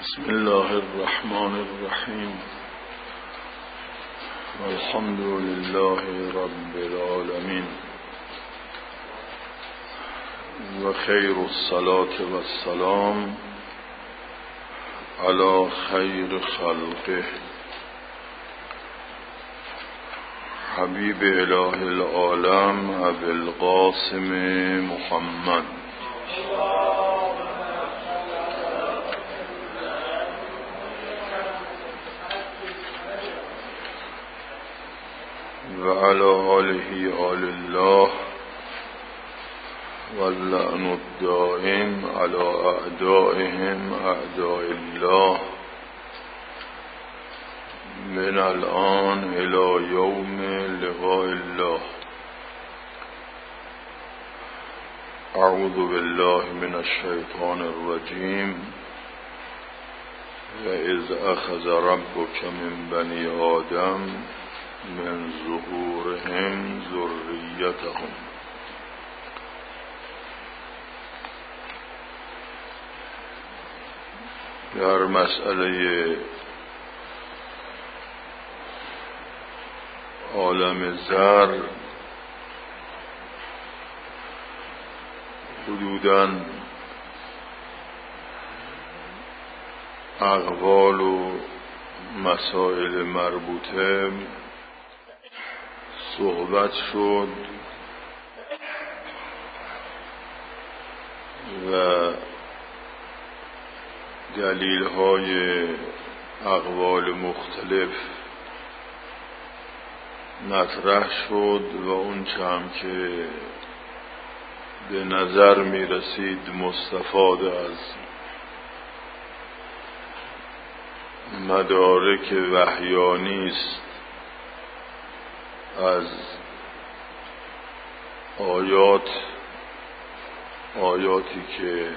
بسم الله الرحمن الرحیم والحمد لله رب العالمین و خیر الصلاة و السلام علی خیر خلقه حبیب اله العالم ابی القاسم محمد و علی آله آل الله واللعن الدائم علی اعدائهم اعداء الله من الان الى یوم لقاء الله. اعوذ بالله من الشیطان الرجیم. و اذ اخذ ربک من بنی آدم من ظهورهم ذریتهم. در مسئله عالم ذر حدوداً اقوال و مسائل مربوطه صحبت شد و دلیل‌های اقوال مختلف مطرح شد و اون چم که به نظر می رسید مستفاد از مدارک وحیانی است از آیاتی که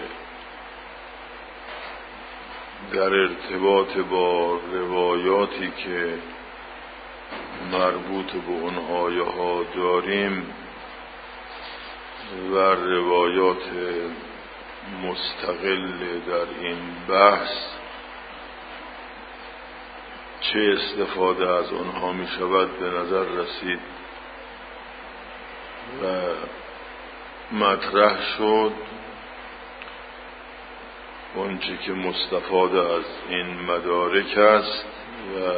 در ارتباط با روایاتی که مربوط به اون آیه ها داریم و روایات مستقل در این بحث چه استفاده از آنها می شود به نظر رسید و مطرح شد. اونچه که مستفاده از این مدارک است و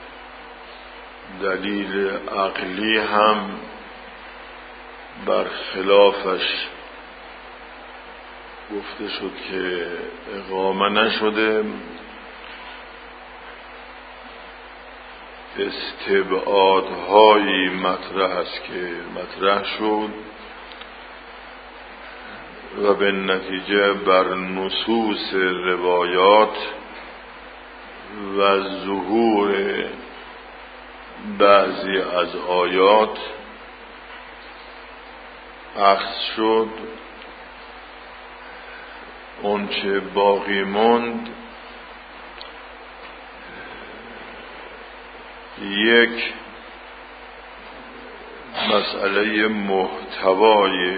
دلیل عقلی هم برخلافش گفته شد که اقامه نشده، استبعادهایی مطرح است که مطرح شد و به نتیجه بر نصوص روایات و ظهور بعضی از آیات اخذ شد. اونچه باقی ماند یک مسئله محتوای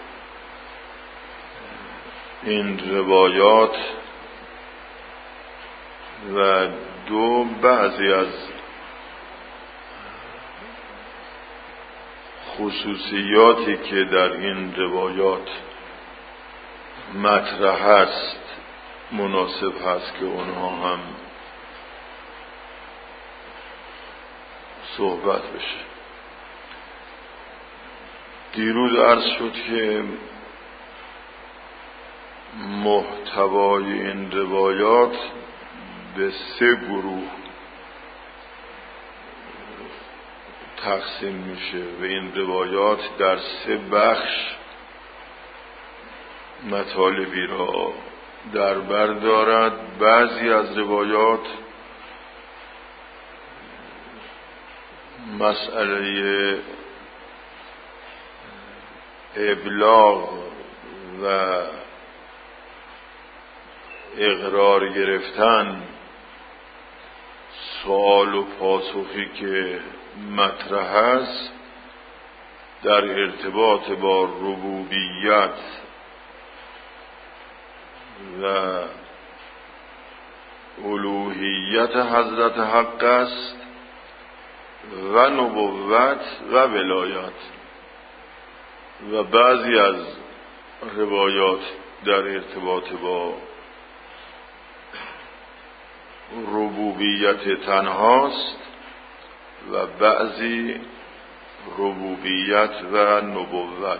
این روایات و دو بعضی از خصوصیاتی که در این روایات مطرح است مناسب هست که اونها هم صحبت بشه. دیروز عرض شد که محتوای این روایات به 3 گروه تقسیم میشه و این روایات در 3 بخش مطالبی را در بر دارد. بعضی از روایات مسئله ابلاغ و اقرار گرفتن، سوال و پاسخی که مطرح است در ارتباط با ربوبیت و الوهیت حضرت حق است و نبوت و ولایت. و بعضی از روایات در ارتباط با ربوبیت تنهاست و بعضی ربوبیت و نبوت.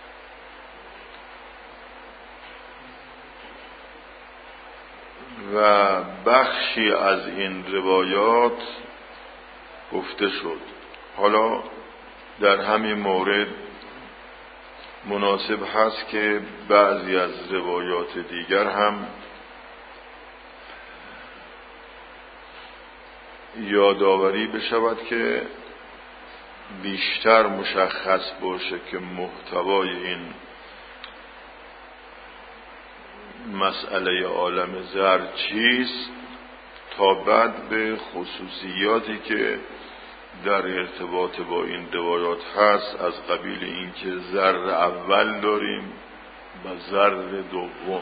و بخشی از این روایات گفته شد. حالا در همین مورد مناسب هست که بعضی از روایات دیگر هم یادآوری بشود که بیشتر مشخص باشه که محتوای این مسئله عالم ذر چیست، تا بعد به خصوصیاتی که در ارتباط با این روایات هست، از قبیل این که ذر اول داریم و ذر دوم،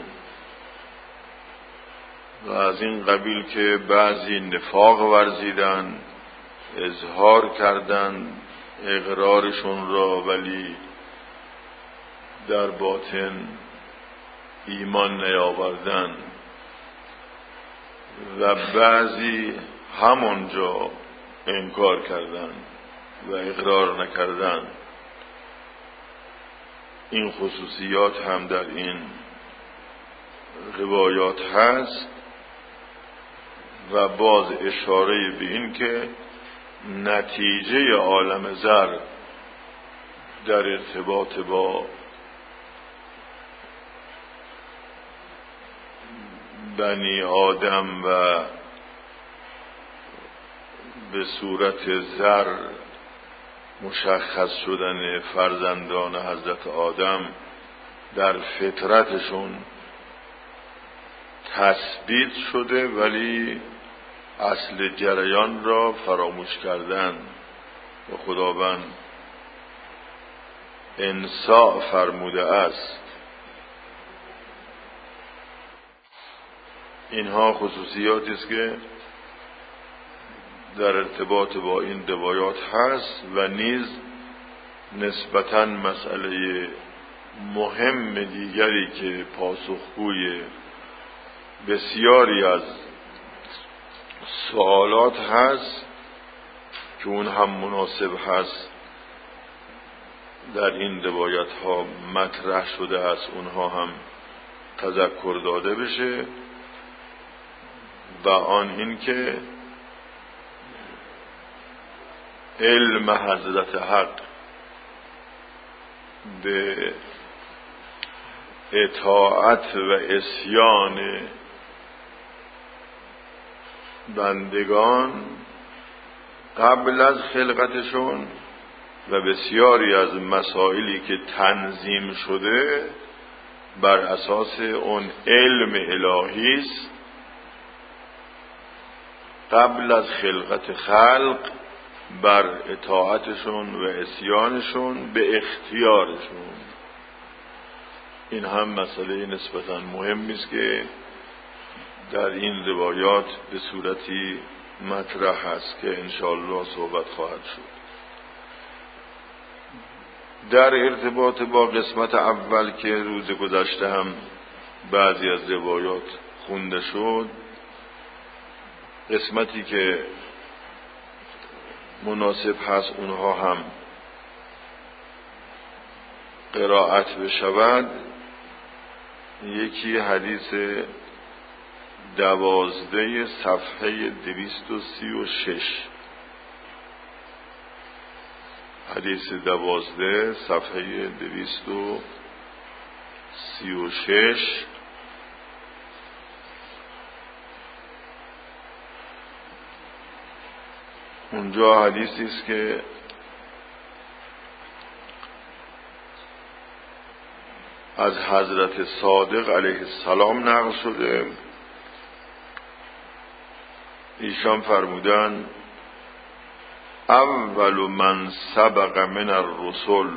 و از این قبیل که بعضی نفاق ورزیدن، اظهار کردن اقرارشون را ولی در باطن ایمان نیاوردن، و بعضی همونجا انکار کردن و اقرار نکردن. این خصوصیات هم در این روایات هست و باز اشاره به این که نتیجه عالم ذر در ارتباط با بنی آدم و به صورت ذر مشخص شدن فرزندان حضرت آدم در فطرتشون تثبیت شده، ولی اصل جریان را فراموش کردن و خداوند انساء فرموده است. اینها خصوصیاتی است که در ارتباط با این روایات هست و نیز نسبتاً مسئله مهم دیگری که پاسخگوی بسیاری از سوالات هست که اون هم مناسب هست در این روایت ها مطرح شده است، اونها هم تذکر داده بشه، و آن این که علم حضرت حق به اطاعت و عصیان بندگان قبل از خلقتشون و بسیاری از مسائلی که تنظیم شده بر اساس اون علم الهی است قبل از خلقت خلق، بر اطاعتشون و عصیانشون به اختیارشون. این هم مسئله نسبتاً مهمی است که در این روایات به صورتی مطرح است که انشاءالله صحبت خواهد شد. در ارتباط با قسمت اول که روز گذشته هم بعضی از روایات خونده شد، قسمتی که مناسب هست اونها هم قرائت بشود. یکی حدیث 12 صفحه 236، حدیث 12 صفحه 236. اونجا حدیثی است که از حضرت صادق علیه السلام نقل شده. ایشان فرمودن اول من سبق من الرسل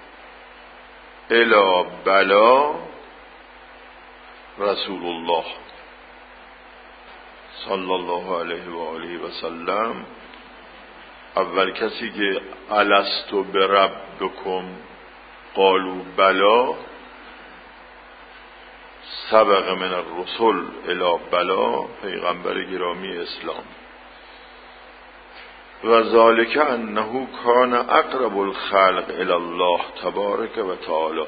الی بلا رسول الله صلی الله علیه و آله و سلم اول کسی که الستو بربکم قالوا بلا سبق من الرسل الی بلا پیغمبر گرامی اسلام و ذالک انه کان اقرب الخلق الی الله تبارک و تعالی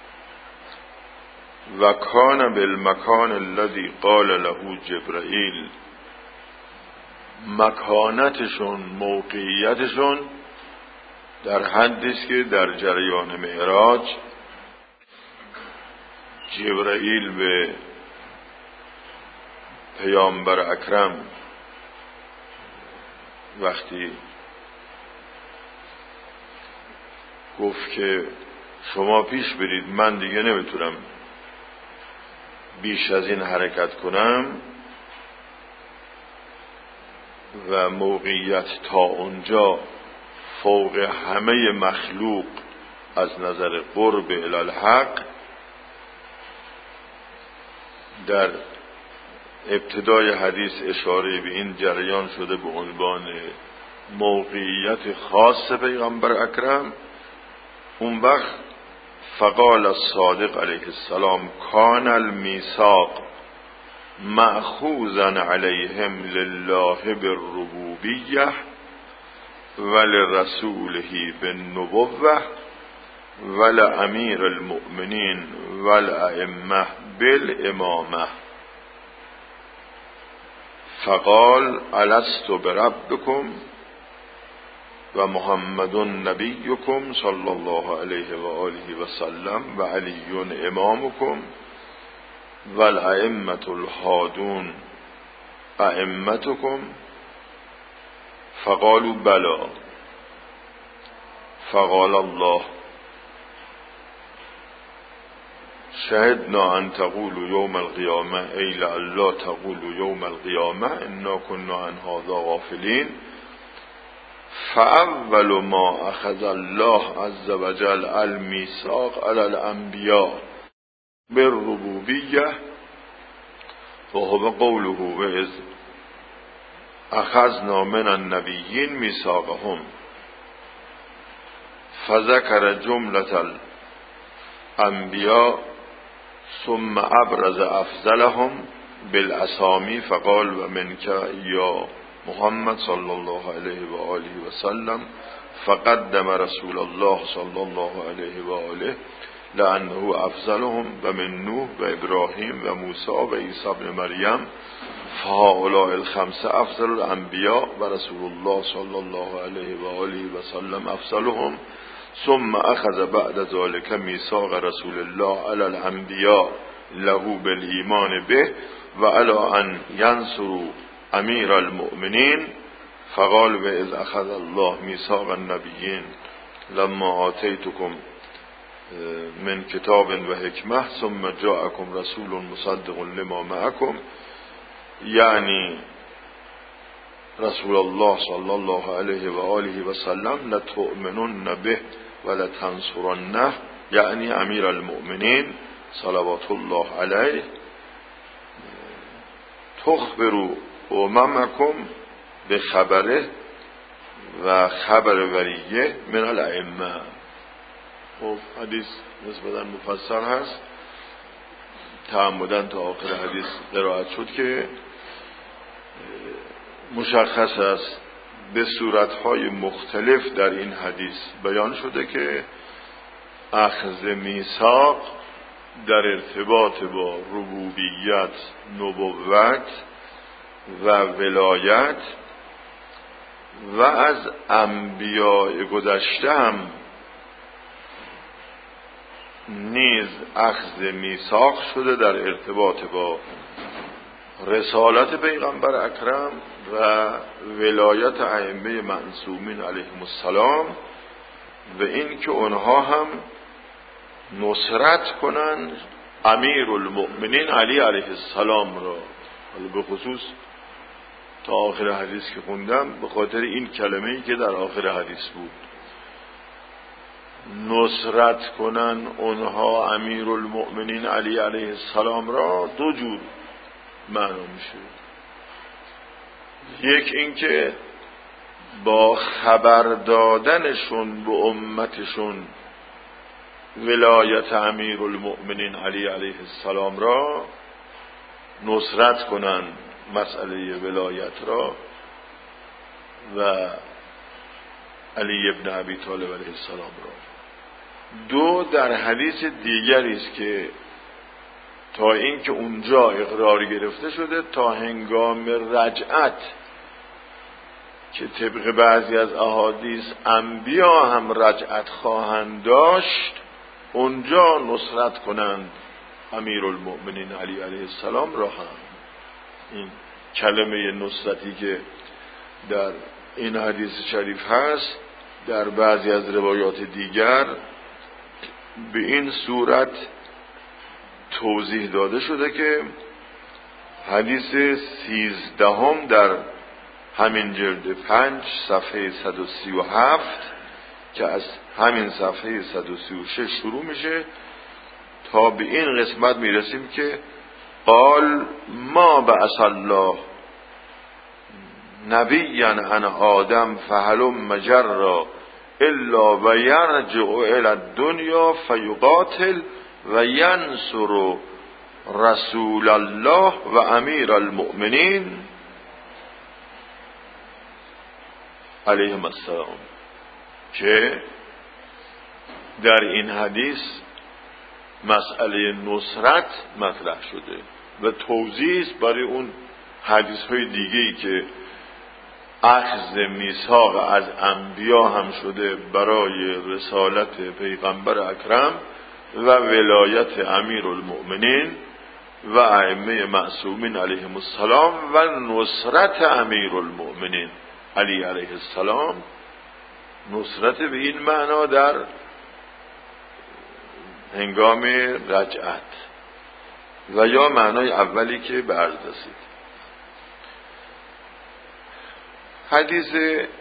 و کان بالمکان الذی قال له جبرائیل مکانتشون موقعیتشون در حدی است که در جریان معراج جبرائیل به پیامبر اکرم وقتی گفت که شما پیش برید من دیگه نمیتونم بیش از این حرکت کنم و موقعیت تا اونجا فوق همه مخلوق از نظر قرب الی الحق، در ابتدای حدیث اشاره به این جریان شده به عنوان موقعیت خاص پیغمبر اکرم. اون وقت فقال الصادق علیه السلام کان المیثاق مأخوذا علیهم لله بالربوبیه ولرسوله بالنبوه ولامیر المؤمنین والائمه بالامامه فقال الست بربکم و محمد نبیکم صلی الله علیه و آله و سلم و علی امامکم و الائمة الهادون ائمتکم فقالوا بلا فقال الله شهدنا ان تقولوا یوم القیامه ای لعلا تقولوا یوم القیامه انا كنا عن هذا غافلین فاول ما اخذ الله عز وجل الميثاق على الانبیاء بالربوبیه وهو قوله واذ اخذنا من النبیین میثاقهم فذكر جملة الانبیاء ثم ابرز افضلهم بالاسامی فقال و منک یا محمد صلی الله علیه و آله و سلم فقدم رسول الله صلی الله علیه و آله لانه افضلهم و من نوح و ابراهیم و موسی و عیسی ابن مریم فهؤلاء الخمسه افضل الانبیاء و رسول الله صلی الله علیه و آله و سلم افضلهم ثم اخذ بعد ذلك میثاق رسول الله علی الانبیاء له بالایمان به و علی ان ینصروا امیر المؤمنین فقال و اذ اخذ الله میثاق النبیین لما آتیتکم من کتاب و حکمه ثم جاءکم رسول مصدق لما معکم، یعنی رسول الله صلی الله علیه و آله و سلم لتؤمنن به و لتنصرنه، یعنی امیر المؤمنین صلوات الله علیه تخبروا اممکم به خبره و خبر وریه من الائمه. خب حدیث نسبتاً مفصل هست، تعمداً تا آخر حدیث قرائت شد که مشخص است به صورتهای مختلف در این حدیث بیان شده که اخذ میثاق در ارتباط با ربوبیت، نبوت و ولایت و از انبیاء گذشته هم نیز اخذ میثاق شده در ارتباط با رسالت پیغمبر اکرم و ولایت ائمه معصومین علیهم السلام و این که اونها هم نصرت کنن امیر المؤمنین علی علیه السلام را. حالا به خصوص تا آخر حدیث که خوندم به خاطر این کلمه‌ای که در آخر حدیث بود، نصرت کنن اونها امیر المؤمنین علی علیه السلام را، دو جور معنا میشه. یک اینکه با خبر دادنشون به امتشون ولایت امیرالمؤمنین علی علیه السلام را نصرت کنن، مسئله ولایت را، و علی ابن ابی طالب علیه السلام را. دو، در حدیث دیگری است که تا اینکه اونجا اقرار گرفته شده تا هنگام رجعت که طبق بعضی از احادیث انبیا هم رجعت خواهند داشت، اونجا نصرت کنند امیرالمؤمنین علی علیه السلام را هم. این کلمه نصرتی که در این حدیث شریف هست در بعضی از روایات دیگر به این صورت توضیح داده شده که حدیث 13 در همین جلد 5 صفحه 137 که از همین صفحه 136 شروع میشه تا به این قسمت میرسیم که قال ما بعث الله نبیا عن آدم فهلم مجرا الا و یرجع الى الدنیا فیقاتل و ینصر رسول الله و امیر المؤمنین علیهم السلام، که در این حدیث مسئله نصرت مطرح شده و توضیح برای اون حدیث های دیگه‌ای که اخذ میثاق از انبیا هم شده برای رسالت پیغمبر اکرم و ولایت امیرالمؤمنین و ائمه معصومین علیهم السلام و نصرت امیرالمؤمنین علی علیه السلام. نصرت به این معنا در هنگام رجعت و یا معنای اولی که به عرض رسید. حدیث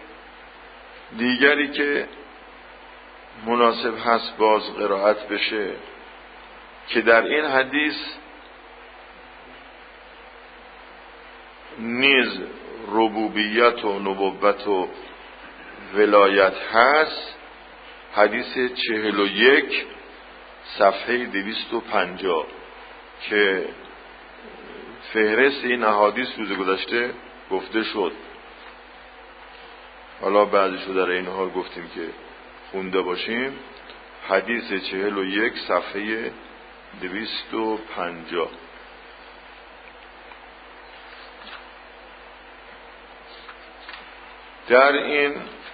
دیگری که مناسب هست باز قرائت بشه که در این حدیث نیز ربوبیت و نبوت و ولایت هست، حدیث 41 صفحه 250 که فهرست این احادیث روز گذشته گفته شد. حالا بعضیشو در این حال گفتیم که خونده باشیم. حدیث 41 صفحه 250. در این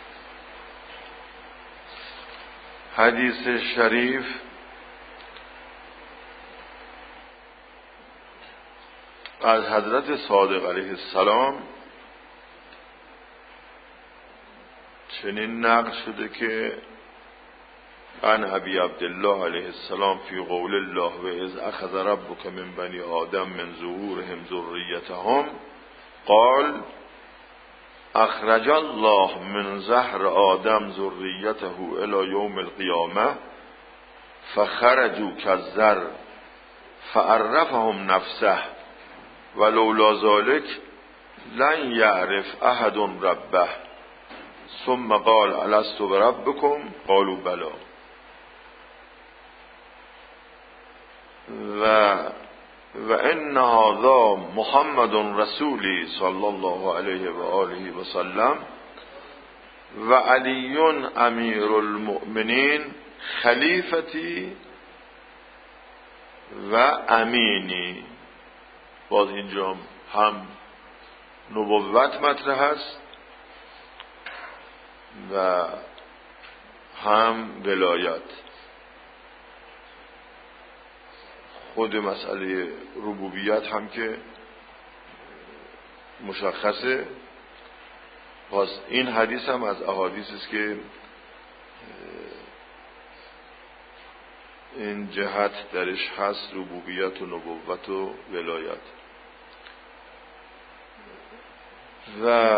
حدیث شریف از حضرت صادق علیه السلام چنین نقل شده که عن ابی عبدالله علیه السلام فی قول الله و اذ اخذ ربک من بنی آدم من ظهورهم ذریتهم قال اخرج الله من ظهر آدم ذریته الى یوم القیامه فخرجوا كالذر فعرفهم نفسه ولولا ذلك لن يعرف احد ربه ثم قال الست بربكم قالوا بلى. و ان هذا محمد رسولی صلی الله علیه و آله و سلم و علی امیر المؤمنین خلیفتی و امینی. باز اینجا هم نبوت مطرح است و هم ولایت. خود مسئله ربوبیت هم که مشخصه. پس این حدیث هم از احادیث است که این جهت درش هست، ربوبیت و نبوت و ولایت. و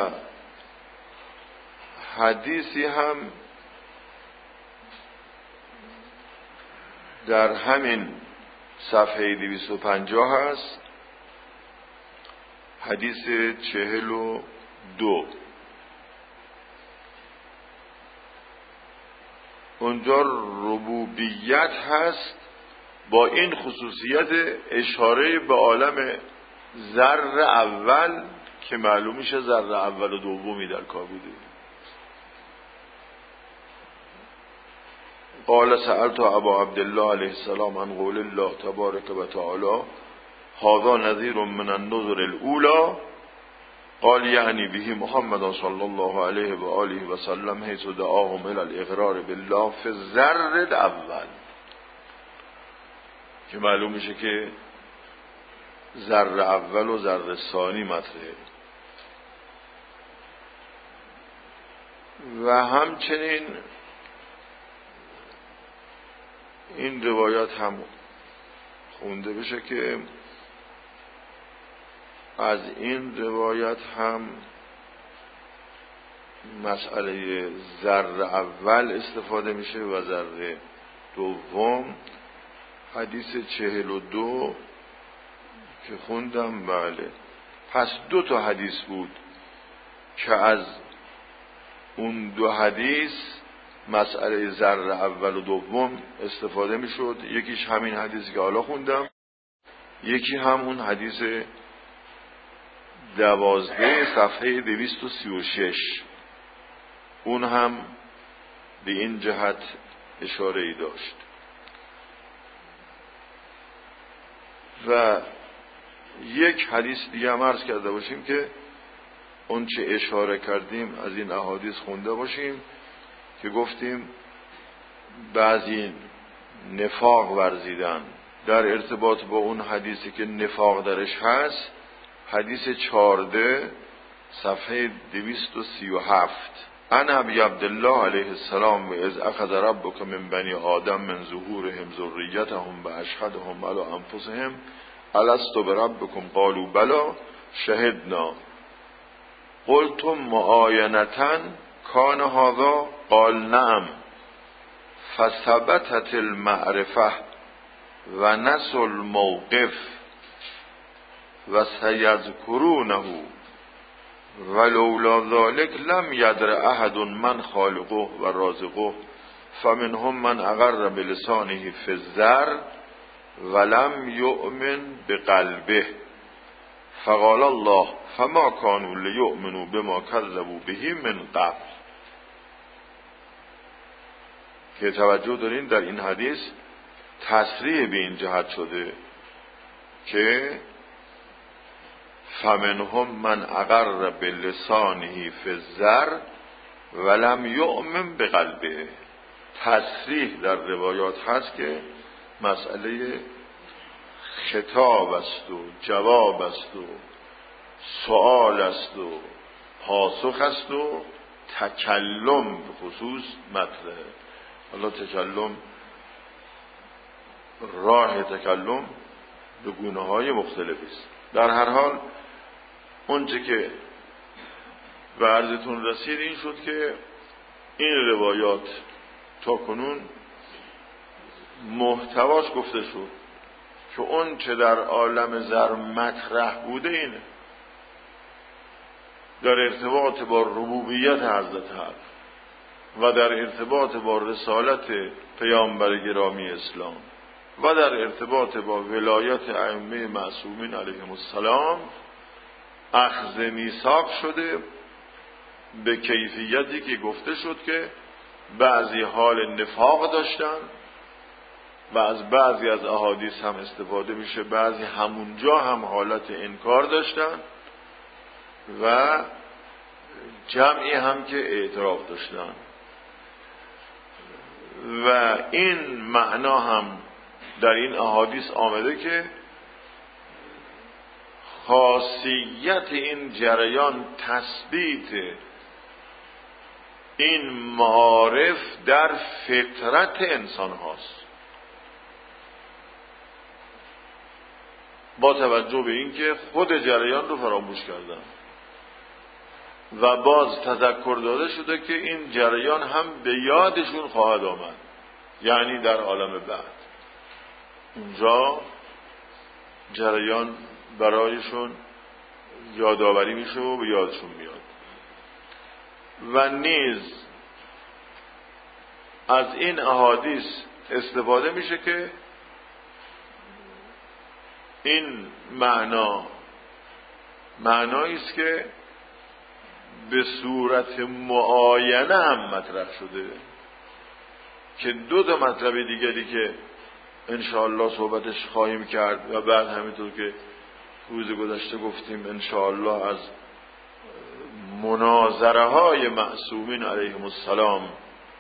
حدیثی هم در همین صفحه 250 هست، حدیث 2 اونجا ربوبیت هست با این خصوصیت اشاره به عالم ذره اول که معلوم میشه ذره اول و دومی در کابوده. قال سألت ابا عبدالله علیه السلام عن قول الله تبارک و تعالی هذا نذیر من النذر الاولى قال یعنی به محمد صلی الله علیه و آله و سلم حیث دعاهم الى الاقرار بالله فی الذر الاول، که معلوم میشه که ذره اول و ذره ثانی مطرحه. و همچنین این روایات هم خونده بشه که از این روایت هم مسئله ذره اول استفاده میشه و ذره دوم. حدیث 42 که خوندم، بله، پس 2 حدیث بود که از اون 2 حدیث مسئله ذره اول و دوم استفاده میشد. یکیش همین حدیثی که حالا خوندم، یکی همون حدیث 12 صفحه 236، اون هم به این جهت اشاره ای داشت. و یک حدیث دیگه هم عرض کرده باشیم که اون چه اشاره کردیم از این احادیث خونده باشیم که گفتیم بعضی نفاق ورزیدن در ارتباط با اون حدیثی که نفاق درش هست. حدیث 14 صفحه 237 عن ابی عبدالله علیه السلام و اذ اخذ ربک من بنی آدم من ظهورهم ذریتهم و اشهدهم علی انفسهم الست بربکم قالوا بلی شهدنا قلتم معاینة کان هذا قال نعم فثبتت المعرفه و نسوا الموقف و سیذکرونه ولولا ذلك لم یدر احد من خالقه و رازقه فمنهم من اقر بلسانه فی الذر ولم یؤمن بقلبه فقال الله فما كانوا لیؤمنوا بما كذبوا به من قبل. که توجه دارین در این حدیث تصریح به این جهت شده که فمنهم من اقر بلسانه فی الذر ولم یؤمن بقلبه. تصریح در روایات هست که مسئله خطاب است و جواب است و سوال است و پاسخ است و تکلم به خصوص مطرحه. حالا تکلم، راه تکلم به گونه‌های مختلفی است. در هر حال اونچه که به عرضتون رسید این شد که این روایات تا کنون محتواش گفته شد که اون چه در عالم ذر مطرح بوده اینه در ارتباط با ربوبیت حضرت حق و در ارتباط با رسالت پیامبر گرامی اسلام و در ارتباط با ولایت ائمه معصومین علیهم السلام اخذ میثاق شده به کیفیتی که گفته شد که بعضی حال نفاق داشتن و از بعضی از احادیث هم استفاده میشه بعضی همونجا هم حالت انکار داشتن و جمعی هم که اعتراف داشتن و این معنا هم در این احادیث آمده که خاصیت این جریان تثبیت این معارف در فطرت انسان هاست، با توجه به این که خود جریان رو فراموش کردن و باز تذکر داده شده که این جریان هم به یادشون خواهد آمد، یعنی در عالم بعد اونجا جریان برایشون یادآوری میشه و به یادشون میاد. و نیز از این احادیث استفاده میشه که این معنایی است که به صورت معاینه هم مطرح شده، که دو تا مطلب دیگری که انشاءالله صحبتش خواهیم کرد و بعد همینطور که روز گذشته گفتیم انشاءالله از مناظره های معصومین علیهم السلام،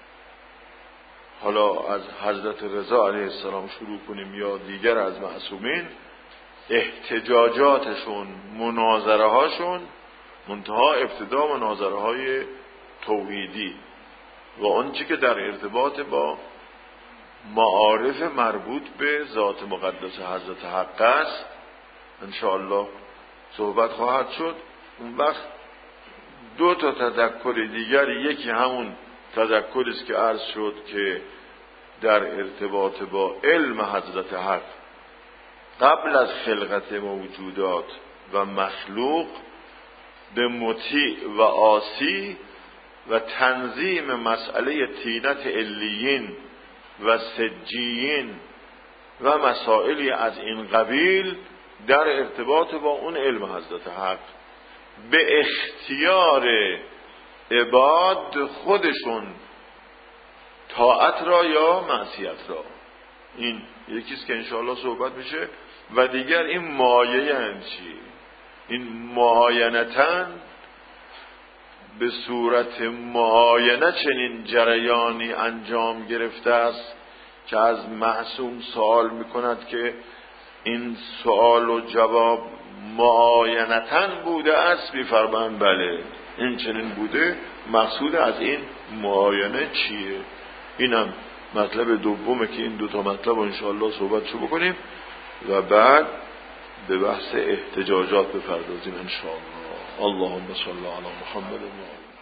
حالا از حضرت رضا علیه السلام شروع کنیم یا دیگر از معصومین، احتجاجاتشون، مناظره هاشون، منتها ابتدا مناظره های توحیدی و آنچه که در ارتباط با معارف مربوط به ذات مقدس حضرت حق است انشاءالله صحبت خواهد شد. اون وقت دو تا تذکر دیگر، یکی همون تذکری است که عرض شد که در ارتباط با علم حضرت حق قبل از خلقت موجودات و مخلوق به مطیع و عاصی و تنظیم مسئله طینت علیین و سجیین و مسائلی از این قبیل در ارتباط با اون علم حضرت حق به اختیار عباد خودشون طاعت را یا معصیت را. این یکیست که انشاءالله صحبت میشه. و دیگر این مایه یعنی چی؟ این معاینتاً به صورت معاینه چنین جریانی انجام گرفته است که از معصوم سوال میکند که این سوال و جواب معاینتاً بوده است، میفرمایند بله این چنین بوده. مقصود از این معاینه چیه؟ اینم مطلب دومه که این دوتا مطلب انشاءالله صحبتشو بکنیم و بعد به بحث احتجاجات بپردازیم انشاءالله. اللهم صل علی محمد و